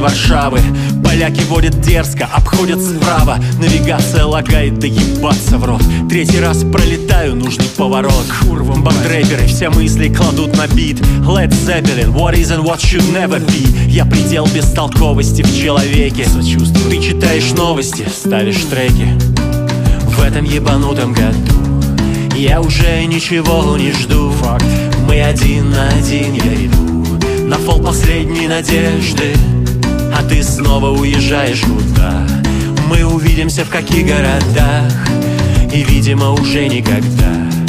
Варшавы. Поляки водят дерзко, обходят справа. Навигация лагает, да ебаться в рот. Третий раз пролетаю нужный поворот. Курвом бандрэперы все мысли кладут на бит. Led Zeppelin, what is and what should never be. Я предел бестолковости в человеке. Сочувствую. Ты читаешь новости, ставишь треки. В этом ебанутом году я уже ничего не жду. Факт. Мы один на один, я иду на фол последней надежды. А ты снова уезжаешь куда? Мы увидимся в каких городах? И, видимо, уже никогда.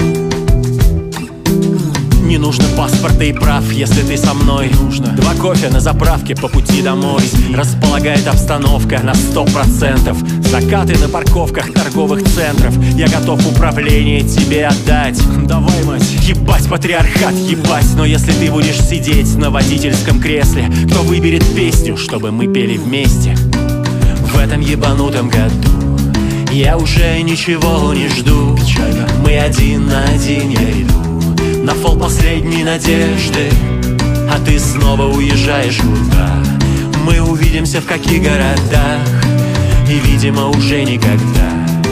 Не нужно паспорта и прав, если ты со мной. Нужно 2 кофе на заправке по пути домой. Располагает обстановка на 100%. Закаты на парковках торговых центров. Я готов управление тебе отдать. Давай, мать. Ебать патриархат, ебать. Но если ты будешь сидеть на водительском кресле, кто выберет песню, чтобы мы пели вместе? В этом ебанутом году я уже ничего не жду. Печально. Мы один на один, я иду на фол последней надежды. А ты снова уезжаешь куда? Мы увидимся в каких городах? И, видимо, уже никогда.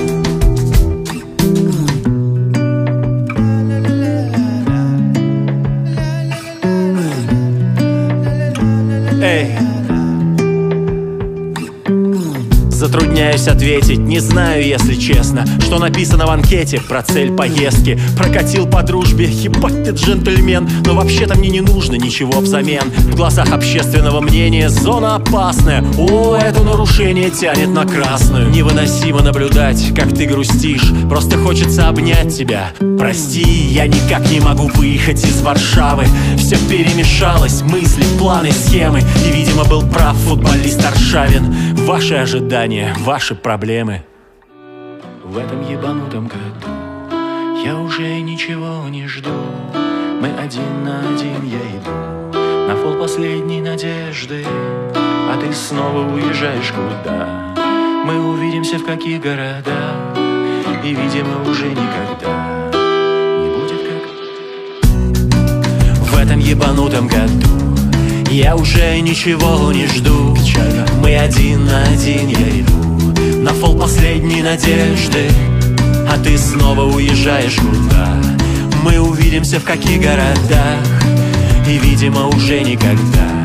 Эй! Затрудняюсь ответить, не знаю, если честно, что написано в анкете про цель поездки. Прокатил по дружбе, ебать ты джентльмен. Но вообще-то мне не нужно ничего взамен. В глазах общественного мнения зона опасная. О, это нарушение тянет на красную. Невыносимо наблюдать, как ты грустишь. Просто хочется обнять тебя. Прости, я никак не могу выехать из Варшавы. Все перемешалось, мысли, планы, схемы. И, видимо, был прав футболист Аршавин. Ваши ожидания, ваши проблемы. В этом ебанутом году я уже ничего не жду. Мы один на один, я иду на фол последней надежды. А ты снова уезжаешь куда? Мы увидимся в каких городах? И, видимо, уже никогда не будет как... В этом ебанутом году я уже ничего не жду. Печально. Мы один на один, я иду на фол последней надежды. А ты снова уезжаешь куда? Мы увидимся в каких городах? И, видимо, уже никогда